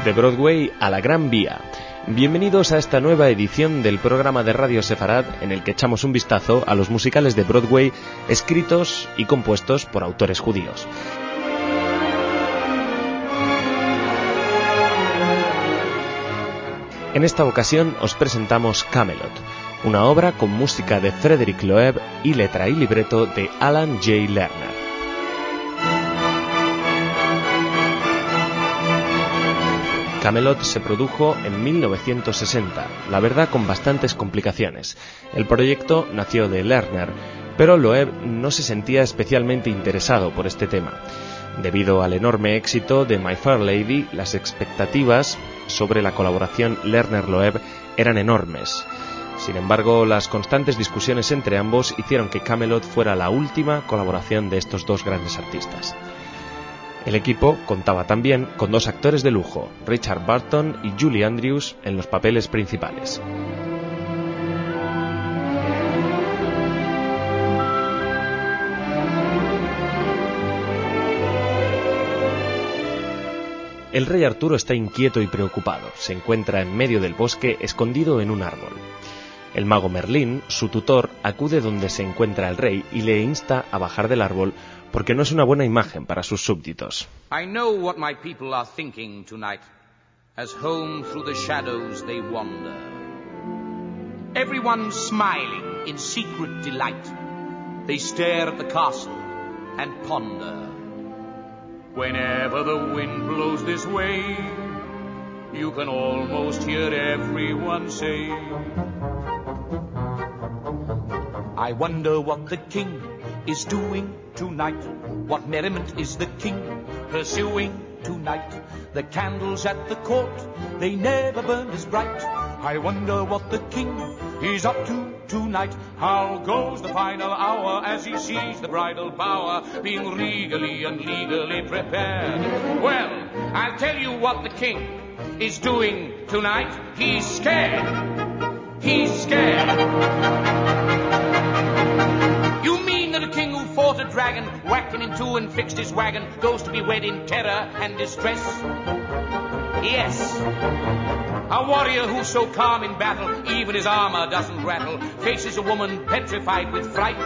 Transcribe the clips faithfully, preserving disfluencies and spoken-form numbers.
de Broadway a la Gran Vía. Bienvenidos a esta nueva edición del programa de Radio Sefarad en el que echamos un vistazo a los musicales de Broadway escritos y compuestos por autores judíos. En esta ocasión os presentamos Camelot, una obra con música de Frederick Loeb y letra y libreto de Alan J. Lerner. Camelot se produjo en mil novecientos sesenta, la verdad con bastantes complicaciones. El proyecto nació de Lerner, pero Loeb no se sentía especialmente interesado por este tema. Debido al enorme éxito de My Fair Lady, las expectativas sobre la colaboración Lerner-Loeb eran enormes. Sin embargo, las constantes discusiones entre ambos hicieron que Camelot fuera la última colaboración de estos dos grandes artistas. El equipo contaba también con dos actores de lujo, Richard Burton y Julie Andrews, en los papeles principales. El rey Arturo está inquieto y preocupado. Se encuentra en medio del bosque, escondido en un árbol. El mago Merlín, su tutor, acude donde se encuentra el rey y le insta a bajar del árbol porque no es una buena imagen para sus súbditos. I know what my people are thinking tonight, as home through the shadows they wander. Everyone smiling in secret delight, they stare at the castle and ponder. Whenever the wind blows this way, you can almost hear everyone say, I wonder what the king is doing tonight. What merriment is the king pursuing tonight? The candles at the court, they never burn as bright. I wonder what the king is up to tonight. How goes the final hour as he sees the bridal bower being regally and legally prepared? Well, I'll tell you what the king is doing tonight. He's scared. He's scared. You mean that a king who fought a dragon, whacked him in two and fixed his wagon, goes to be wed in terror and distress? Yes. A warrior who's so calm in battle, even his armor doesn't rattle, faces a woman petrified with fright.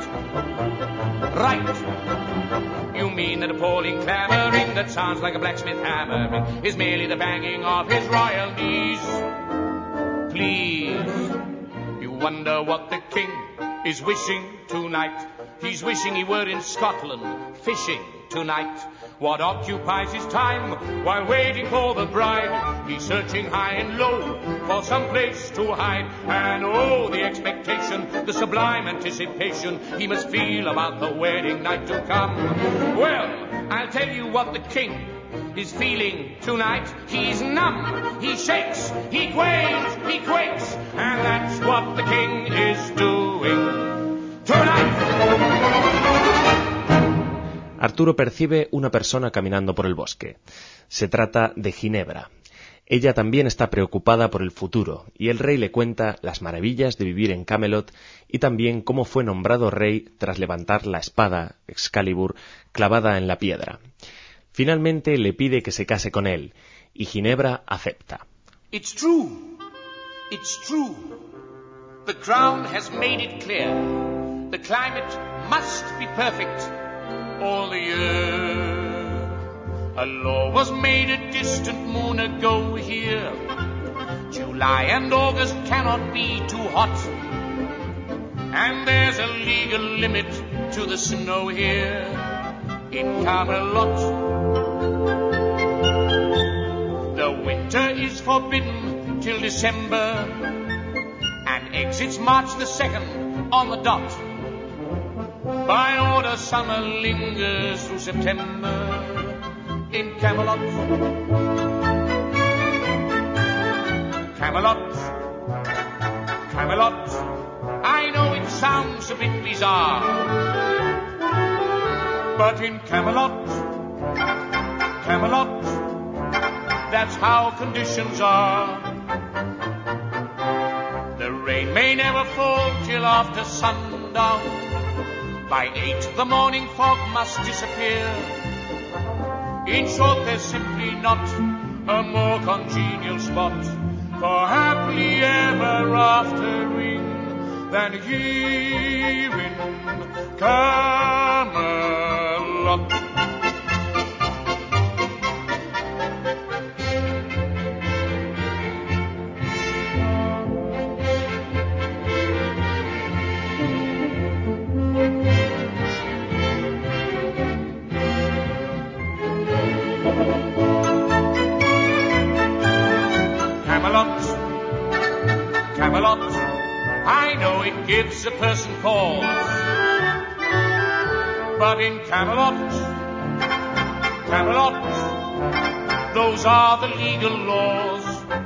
Right. You mean that appalling clamoring that sounds like a blacksmith hammering is merely the banging of his royal knees? Please. You wonder what the king is wishing tonight. He's wishing he were in Scotland, fishing tonight. What occupies his time while waiting for the bride? He's searching high and low for some place to hide. And oh, the expectation, the sublime anticipation he must feel about the wedding night to come. Well, I'll tell you what the king is feeling tonight. He's numb, he shakes, he quails, he quakes, and that's what the king is doing tonight. Arturo percibe una persona caminando por el bosque. Se trata de Ginebra. Ella también está preocupada por el futuro, y el rey le cuenta las maravillas de vivir en Camelot y también cómo fue nombrado rey tras levantar la espada, Excalibur, clavada en la piedra. Finalmente le pide que se case con él, y Ginebra acepta. It's true. It's true. The crown has made it clear. The climate must be perfect all the year. A law was made a distant moon ago here. July and August cannot be too hot. And there's a legal limit to the snow here in Camelot. The winter is forbidden till December and exits March the second on the dot. By order summer lingers through September in Camelot. Camelot, Camelot. I know it sounds a bit bizarre, but in Camelot, Camelot, that's how conditions are. The rain may never fall till after sundown. By eight the morning fog must disappear. In short, there's simply not a more congenial spot for happily ever aftering than here in Camelot. Camelot, Camelot, I know it gives a person pause, but in Camelot, Camelot, those are the legal laws.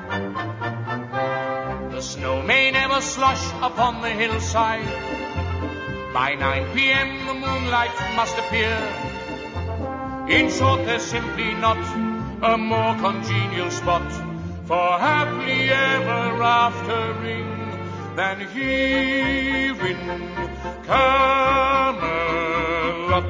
The snow may never slush upon the hillside. By nine p.m. the moonlight must appear. In short, there's simply not a more congenial spot for happily ever aftering than here in Camelot.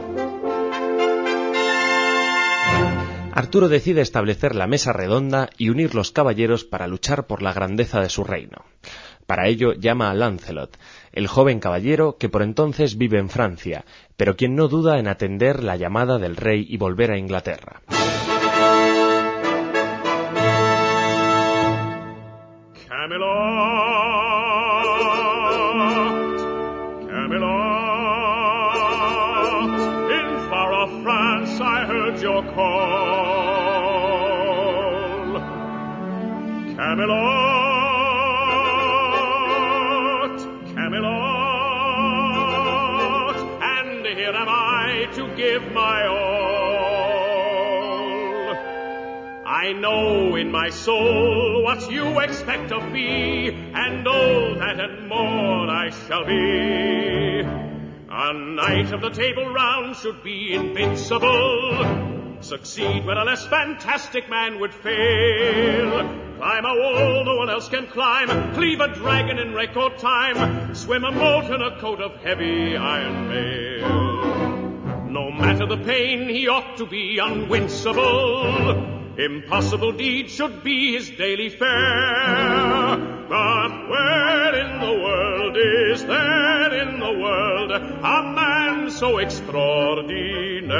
Arturo decide establecer la mesa redonda y unir los caballeros para luchar por la grandeza de su reino. Para ello llama a Lancelot, el joven caballero que por entonces vive en Francia, pero quien no duda en atender la llamada del rey y volver a Inglaterra. Camelot, Camelot, in far off France I heard your call. Camelot, Camelot, and here am I to give my all. I know in my soul what you expect of me, and all that and more I shall be. A knight of the Table Round should be invincible, succeed when a less fantastic man would fail. Climb a wall no one else can climb, cleave a dragon in record time, swim a moat in a coat of heavy iron mail. No matter the pain, he ought to be unwincible. Impossible deeds should be his daily fare. But where in the world is there in the world a man so extraordinaire?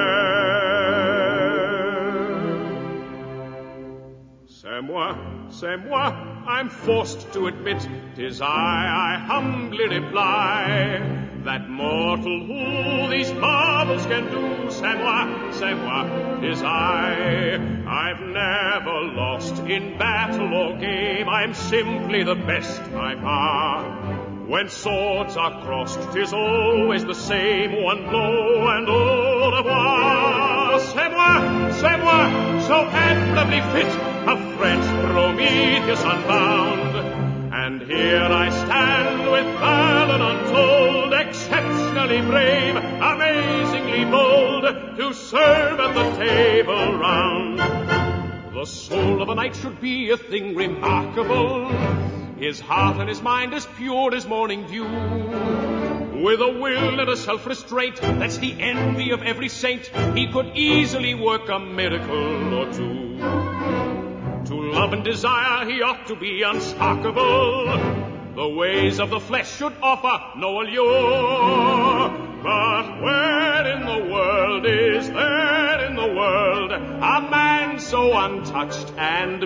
C'est moi, c'est moi, I'm forced to admit 'tis I, I humbly reply. That mortal who these marvels can do, c'est moi, c'est moi, 'tis I. I've never lost in battle or game, I'm simply the best by far. When swords are crossed, 'tis always the same, one blow and au revoir. C'est moi, c'est moi, so admirably fit, a French Prometheus unbound. And here I stand with valor untold, exceptionally brave, amazingly bold, to serve at the Table Round. The soul of a knight should be a thing remarkable, his heart and his mind as pure as morning dew, with a will and a self-restraint that's the envy of every saint. He could easily work a miracle or two. To love and desire he ought to be unsparkable. The ways of the flesh should offer no allure. But where in the world is there in the world a man so untouched and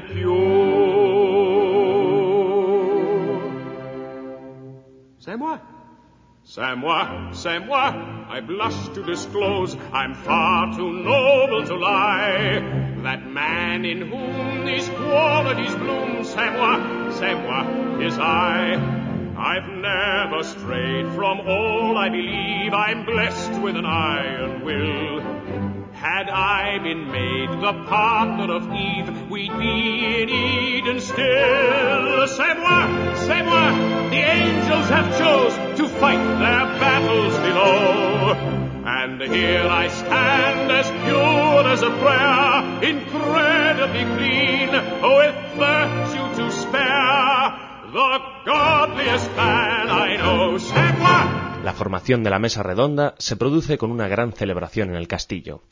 pure? C'est moi. C'est moi, c'est moi, I blush to disclose, I'm far too noble to lie. That man in whom these qualities bloom, c'est moi, c'est moi, is I. I've never strayed from all I believe, I'm blessed with an iron will. Had I been made the partner of Eve, we'd be in Eden still. C'est moi, c'est moi, the angels have chose to fight their battles below. And here I stand as pure as a prayer, incredibly clean, with virtue to spare, the godliest man I know. C'est moi. La formación de la mesa redonda se produce con una gran celebración en el castillo.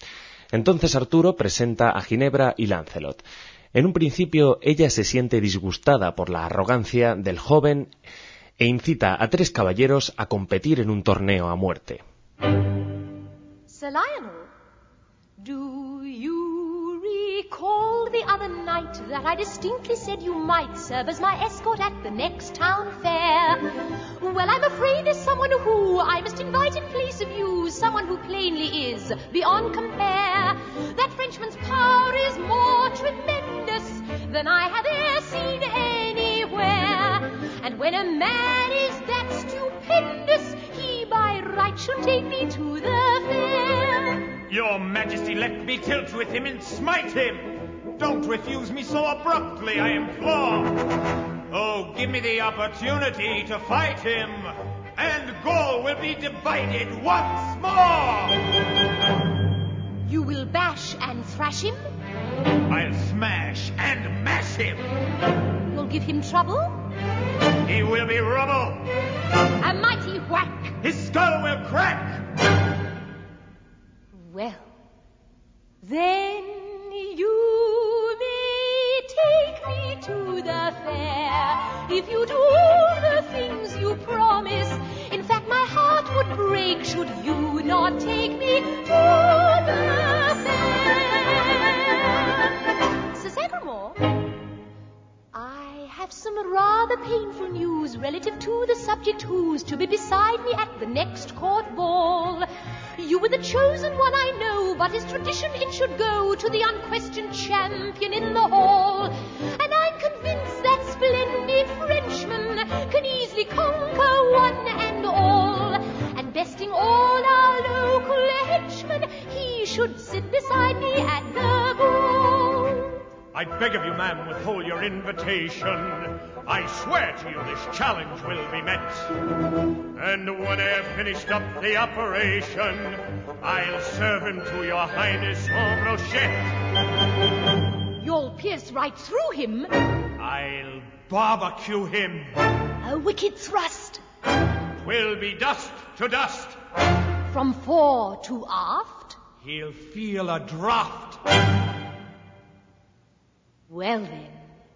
Entonces Arturo presenta a Ginebra y Lancelot. En un principio ella se siente disgustada por la arrogancia del joven e incita a tres caballeros a competir en un torneo a muerte. Sir Lionel, do you recall the other night that I distinctly said you might serve as my escort at the next town fair? Well, I'm afraid there's someone who I must invite in place of you, someone who plainly is beyond compare. That Frenchman's power is more tremendous than I have e'er seen anywhere. And when a man is that stupendous, he by right should take me to the fair. Your Majesty, let me tilt with him and smite him. Don't refuse me so abruptly, I implore. Oh, give me the opportunity to fight him, and Gaul will be divided once more. You will bash and thrash him? I'll smash and mash him. You'll give him trouble? He will be rubble. A mighty whack. His skull will crack. Well, then you may take me to the fair. If you do the things you promise, in fact my heart would break should you not take me to the fair. Sir Sagramore, I have some rather painful news relative to the subject who's to be beside me at the next court ball. You were the chosen one, I know, but as tradition it should go to the unquestioned champion in the hall. And I'm convinced that splendid Frenchman can easily conquer one and all. And besting all our local henchmen, he should sit beside me at the ball. I beg of you, ma'am, withhold your invitation. I swear to you this challenge will be met. And when I have finished up the operation, I'll serve him to your highness en brochette. You'll pierce right through him. I'll barbecue him. A wicked thrust. 'Twill be dust to dust. From fore to aft. He'll feel a draught. Well then,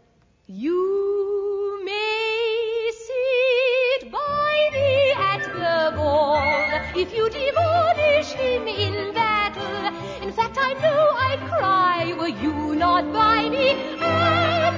you may sit by me at the ball if you demolish him in battle. In fact, I know I'd cry were you not by me at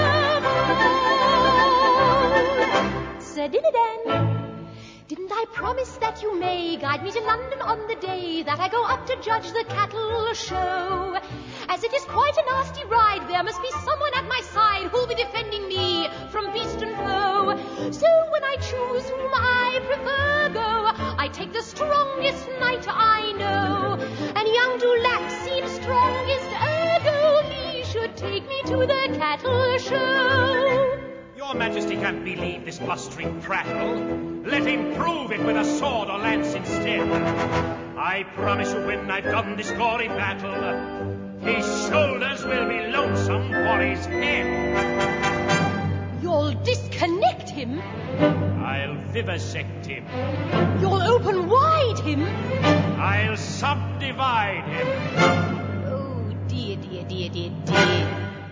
the ball. Sir Dinadan, didn't I promise that you may guide me to London on the day that I go up to judge the cattle show? As it is quite a nasty ride, there must be someone at my side who'll be defending me from beast and foe. So when I choose whom I prefer go, I take the strongest knight I know. And young Dulac seems strongest, ergo he should take me to the cattle show. Your Majesty can't believe this blustering prattle. Let him prove it with a sword or lance instead. I promise you when I've done this gory battle, his shoulders will be lonesome for his head. You'll disconnect him? I'll vivisect him. You'll open wide him? I'll subdivide him. Oh, dear, dear, dear, dear, dear.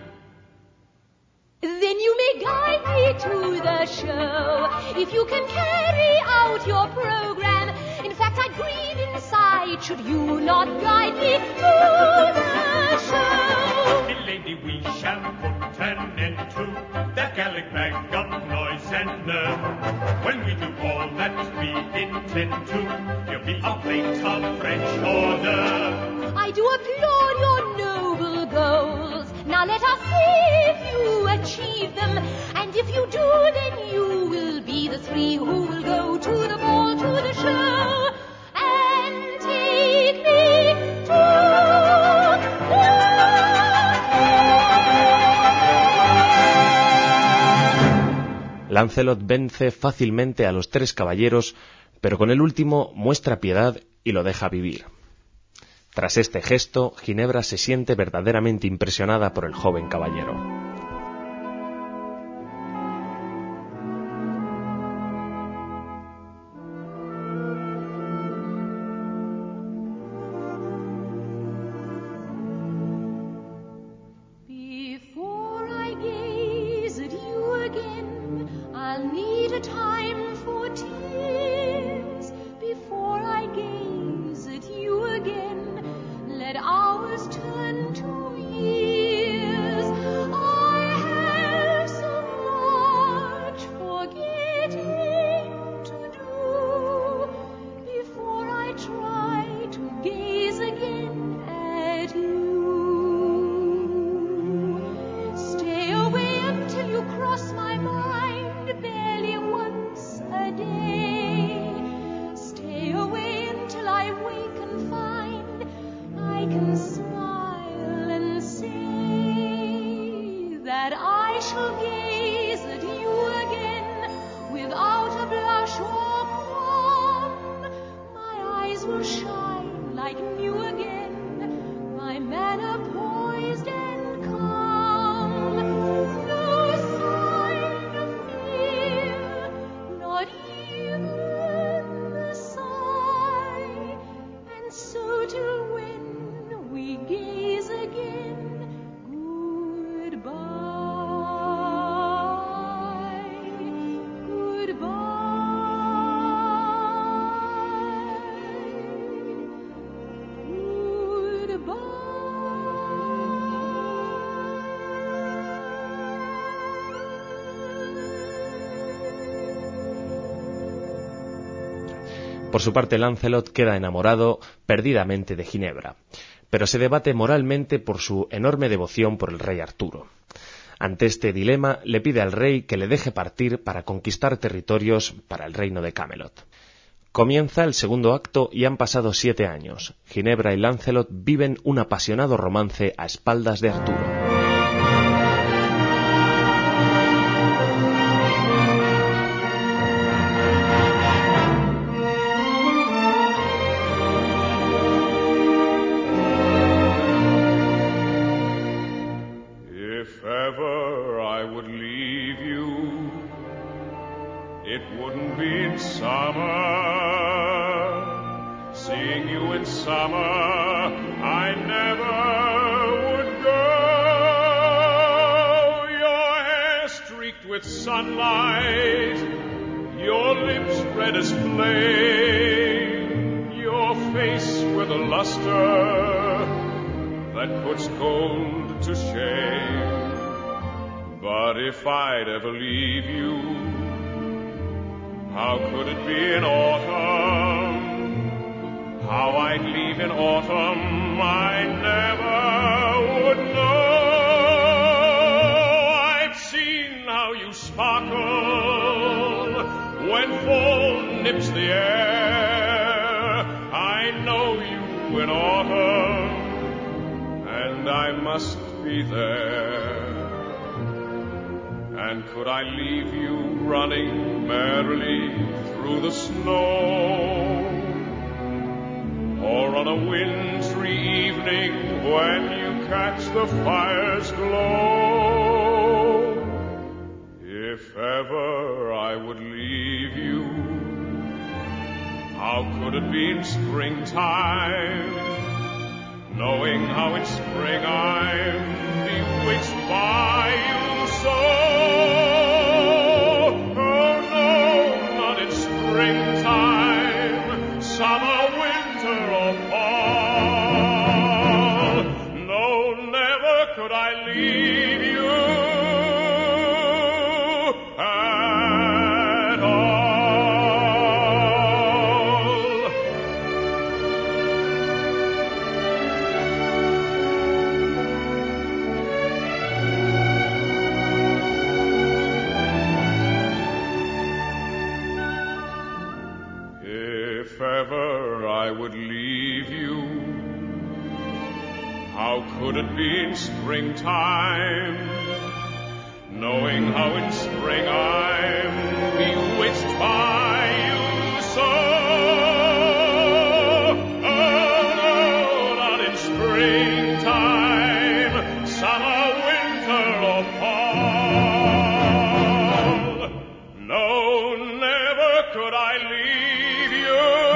Then you may guide me to the show, if you can carry out your program. In fact, I'd grieve inside should you not guide me to the show. Dear lady, we shall put an end to that Gallic bag of noise and nerve. When we do all that we intend to, you'll be a plate of French order. I do applaud your noble goals. Now let us see if you achieve them. And if you do, then you will be the three who will go to the ball, to the show, and take me to the fair. Lancelot vence fácilmente a los tres caballeros, pero con el último muestra piedad y lo deja vivir. Tras este gesto, Ginebra se siente verdaderamente impresionada por el joven caballero. Por su parte, Lancelot queda enamorado perdidamente de Ginebra, pero se debate moralmente por su enorme devoción por el rey Arturo. Ante este dilema, le pide al rey que le deje partir para conquistar territorios para el reino de Camelot. Comienza el segundo acto y han pasado siete años. Ginebra y Lancelot viven un apasionado romance a espaldas de Arturo. Sunlight, your lips red as flame, your face with a luster that puts gold to shame. But if I'd ever leave you, how could it be in autumn? How I'd leave in autumn, I never would know. Sparkle when fall nips the air. I know you in autumn, and I must be there. And could I leave you running merrily through the snow, or on a wintry evening when you catch the fire's glow? If ever I would leave you, how could it be in springtime, knowing how in spring I'm bewitched by you so? Oh no, not in springtime, summer, winter, or fall. No, never could I leave you. Could it be in springtime, knowing how in spring I'm bewitched by you so? Oh no, not in springtime, summer, winter, or fall. No, never could I leave you.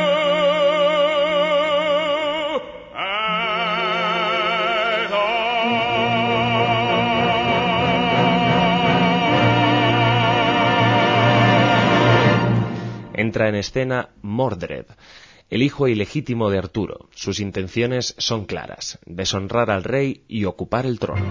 Entra en escena Mordred, el hijo ilegítimo de Arturo. Sus intenciones son claras: deshonrar al rey y ocupar el trono.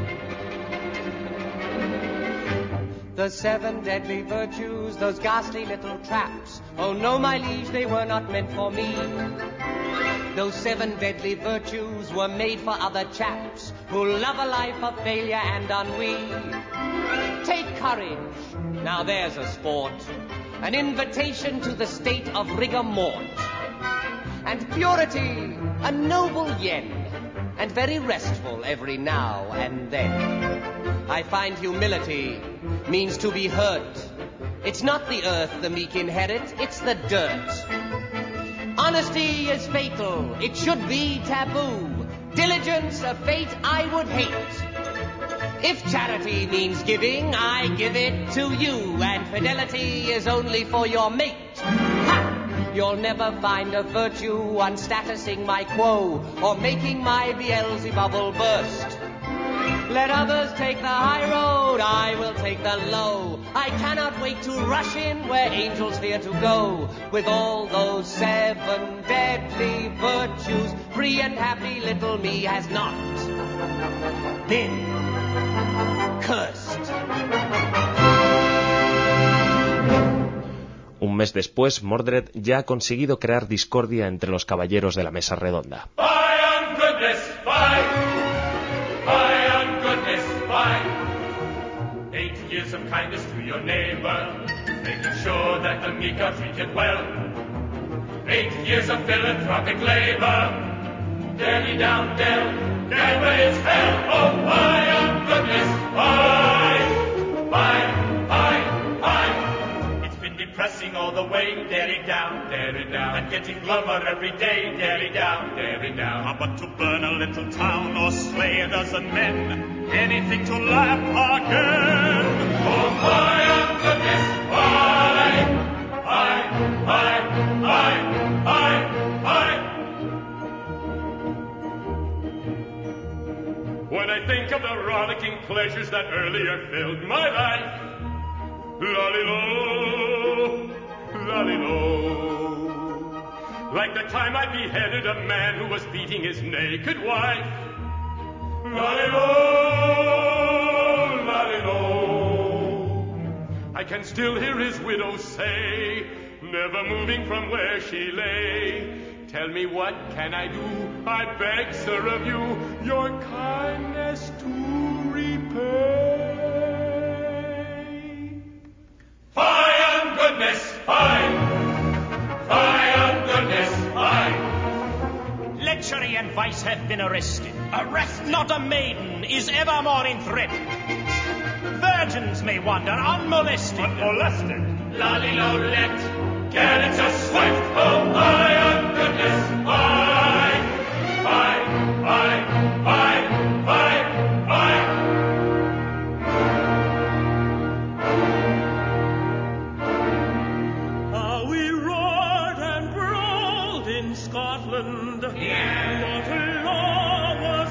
The seven deadly virtues, those ghastly little traps. Oh no, my liege, they were not meant for me. Those seven deadly virtues were made for other chaps who love a life of failure and ennui. Take courage, now there's a sport. An invitation to the state of rigor mort. And purity, a noble yen, and very restful every now and then. I find humility means to be hurt. It's not the earth the meek inherit, it's the dirt. Honesty is fatal, it should be taboo. Diligence a fate I would hate. If charity means giving, I give it to you, and fidelity is only for your mate. Ha! You'll never find a virtue unstatusing my quo, or making my Beelzebubble burst. Let others take the high road, I will take the low. I cannot wait to rush in where angels fear to go. With all those seven deadly virtues, free and happy little me has not been cursed. Un mes después, Mordred ya ha conseguido crear discordia entre los caballeros de la mesa redonda. Of kindness to your neighbor, making sure that the meek are treated well. Eight years of philanthropic labor, daily down there, never is hell. Oh, my own goodness, why, why, why, why? It's been depressing all the way, daily down, daily down, and getting glummer every day, daily down, daily down. Ah, but to burn a little town or slay a dozen men, anything to laugh again. Oh, my own goodness, why, why, why, why, why, why? When I think of the rollicking pleasures that earlier filled my life, la-li-lo, la-li-lo, like the time I beheaded a man who was beating his naked wife, la-li-lo, la-li-lo. I can still hear his widow say, never moving from where she lay, tell me what can I do, I beg, sir, of you, your kindness to repay. Fie on goodness, fie, fie on goodness, fie. Lechery and vice have been arrested. Arrest not a maiden is evermore in threat. Virgins may wander unmolested. Unmolested. Lolly-lo, let cannons are swift. Oh, fie on goodness, fie, fie, fie, fie, fie, fie. How we roared and brawled in Scotland. Yeah. Not a law was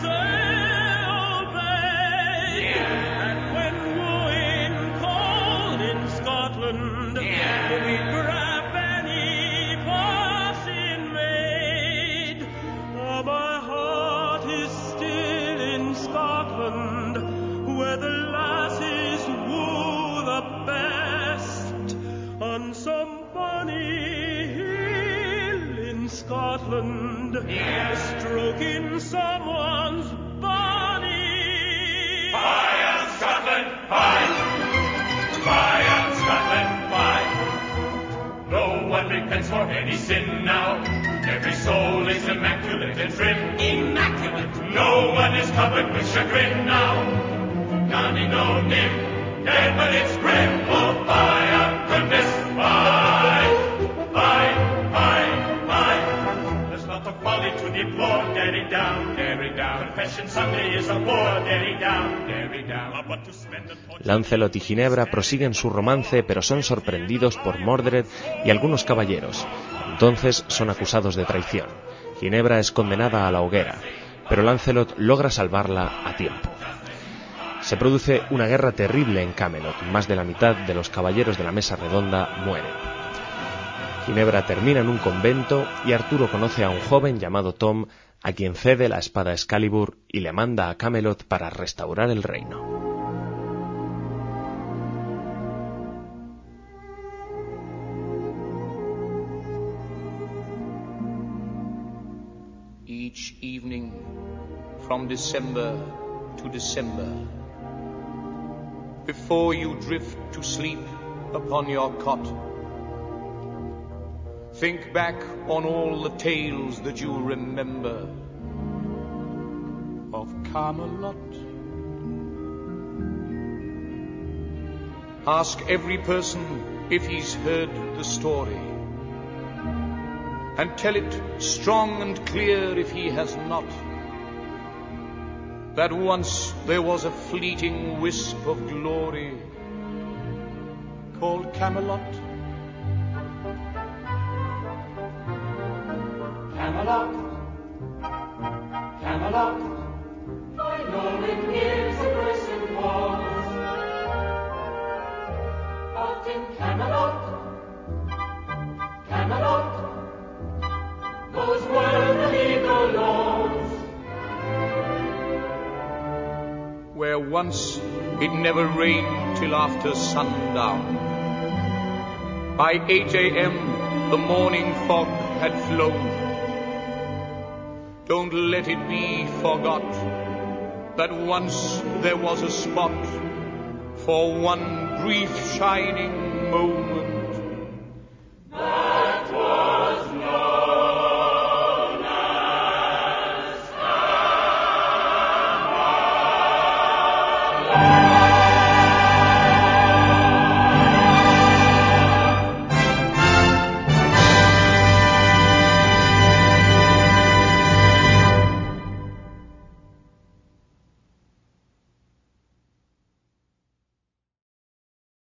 obeyed. Yeah. And when wooing called in Scotland, Yeah. we grab any passing maid. Oh, my heart is still in Scotland, where the lassies woo the best, on some bonny hill in Scotland, Yeah. stroking someone's bonny. Fie on Scotland, fie, fie on Scotland, fie. No one repents for any sin now. Every soul is immaculate and trim. Immaculate. No one is covered with chagrin now. None no nim, dead but it's grim. Oh, fie on goodness, fie, fie, fie, fie. There's not a folly to deplore, daddy down, daddy down. Confession Sunday is a bore, daddy down, daddy down. But to spend a torch- Lancelot y Ginebra prosiguen su romance, pero son sorprendidos por Mordred y algunos caballeros. Entonces son acusados de traición. Ginebra es condenada a la hoguera, pero Lancelot logra salvarla a tiempo. Se produce una guerra terrible en Camelot. Más de la mitad de los caballeros de la mesa redonda mueren. Ginebra termina en un convento y Arturo conoce a un joven llamado Tom, a quien cede la espada Excalibur y le manda a Camelot para restaurar el reino. Each evening, from December to December, before you drift to sleep upon your cot, think back on all the tales that you remember of Camelot. Ask every person if he's heard the story, and tell it strong and clear if he has not, that once there was a fleeting wisp of glory called Camelot. Camelot, Camelot, I know it gives a person pause, but in Camelot, Camelot, those were the legal laws, where once it never rained till after sundown, By eight a.m. the morning fog had flown. Don't let it be forgot that once there was a spot for one brief shining moment